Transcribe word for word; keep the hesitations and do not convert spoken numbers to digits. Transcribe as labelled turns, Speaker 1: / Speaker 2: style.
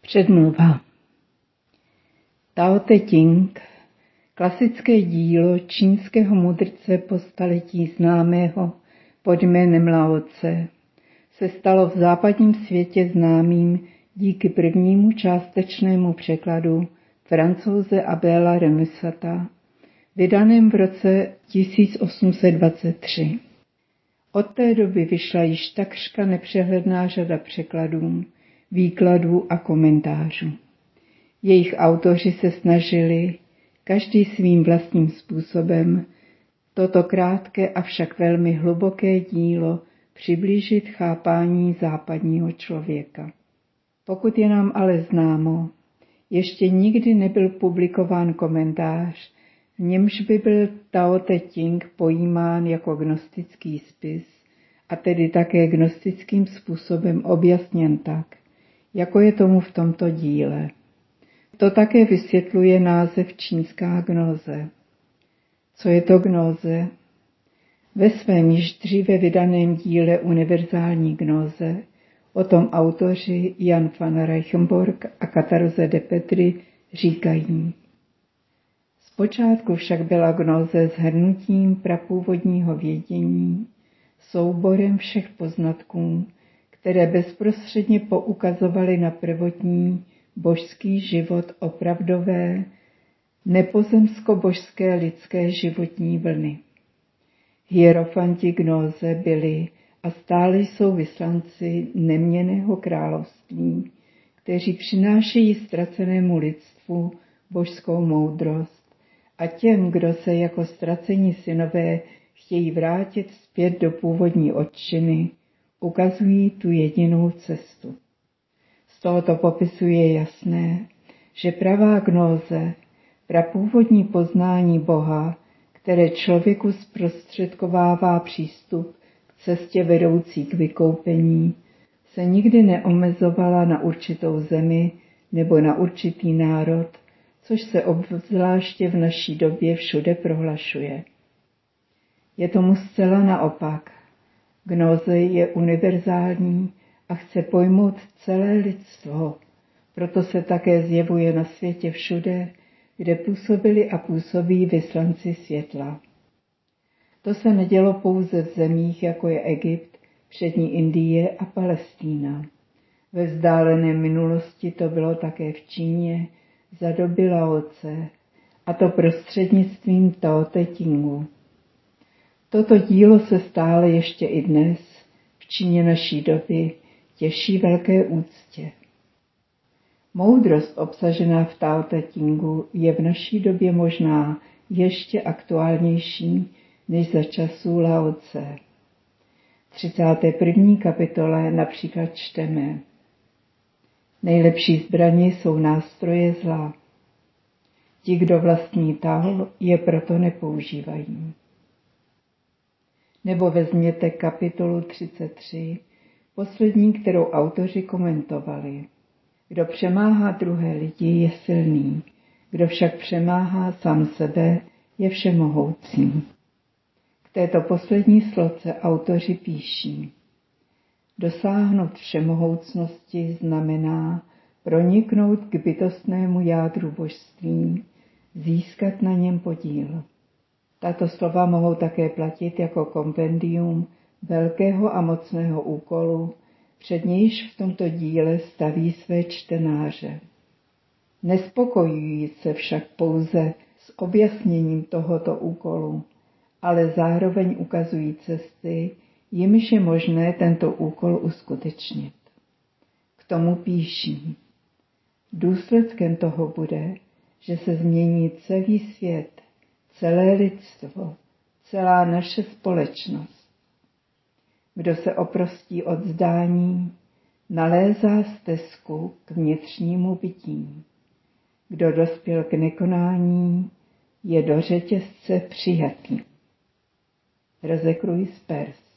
Speaker 1: Předmluva. Tao Te Ching, klasické dílo čínského mudrce po staletí známého pod jménem Lao Tse, se stalo v západním světě známým díky prvnímu částečnému překladu Francouze Abela Remusata, vydaném v roce tisíc osm set dvacet tři. Od té doby vyšla již takřka nepřehledná řada překladů, výkladů a komentářů. Jejich autoři se snažili, každý svým vlastním způsobem, toto krátké, avšak velmi hluboké dílo přiblížit chápání západního člověka. Pokud je nám ale známo, ještě nikdy nebyl publikován komentář, v němž by byl Tao Te Ching pojímán jako gnostický spis a tedy také gnostickým způsobem objasněn tak, jako je tomu v tomto díle. To také vysvětluje název čínská gnóze. Co je to gnóze? Ve svém již dříve vydaném díle Univerzální gnóze o tom autoři Jan van Reichenborch a Katarze de Petry říkají: Zpočátku však byla gnóze shrnutím prapůvodního vědění, souborem všech poznatků, které bezprostředně poukazovaly na prvotní božský život opravdové, nepozemsko-božské lidské životní vlny. Hierofanti gnóze byli a stále jsou vyslanci neměnného království, kteří přinášejí ztracenému lidstvu božskou moudrost a těm, kdo se jako ztracení synové chtějí vrátit zpět do původní otčiny, ukazují tu jedinou cestu. Z tohoto popisu je jasné, že pravá gnóze, prapůvodní poznání Boha, které člověku zprostředkovává přístup k cestě vedoucí k vykoupení, se nikdy neomezovala na určitou zemi nebo na určitý národ, což se obzvláště v naší době všude prohlašuje. Je tomu zcela naopak. Gnóze je univerzální a chce pojmout celé lidstvo, proto se také zjevuje na světě všude, kde působili a působí vyslanci světla. To se nedělo pouze v zemích, jako je Egypt, přední Indie a Palestína. Ve vzdálené minulosti to bylo také v Číně za doby Lao Tse, a to prostřednictvím Tao Te Chingu. Toto dílo se stále ještě i dnes, v Číně naší doby, těší velké úctě. Moudrost obsažená v Tao Te Chingu je v naší době možná ještě aktuálnější než za časů Lao Tse. V třicáté první kapitole například čteme: Nejlepší zbraně jsou nástroje zla. Ti, kdo vlastní Tao, je proto nepoužívají. Nebo vezměte kapitolu třicet tři, poslední, kterou autoři komentovali. Kdo přemáhá druhé lidi, je silný, kdo však přemáhá sám sebe, je všemohoucí. K této poslední sloce autoři píší: Dosáhnout všemohoucnosti znamená proniknout k bytostnému jádru božství, získat na něm podíl. Tato slova mohou také platit jako kompendium velkého a mocného úkolu, před nějž v tomto díle staví své čtenáře. Nespokojují se však pouze s objasněním tohoto úkolu, ale zároveň ukazují cesty, jimiž je možné tento úkol uskutečnit. K tomu píší: Důsledkem toho bude, že se změní celý svět, celé lidstvo, celá naše společnost. Kdo se oprostí od zdání, nalézá stezku k vnitřnímu bytí. Kdo dospěl k nekonání, je do řetězce přijatý. Rezekruj z Pers.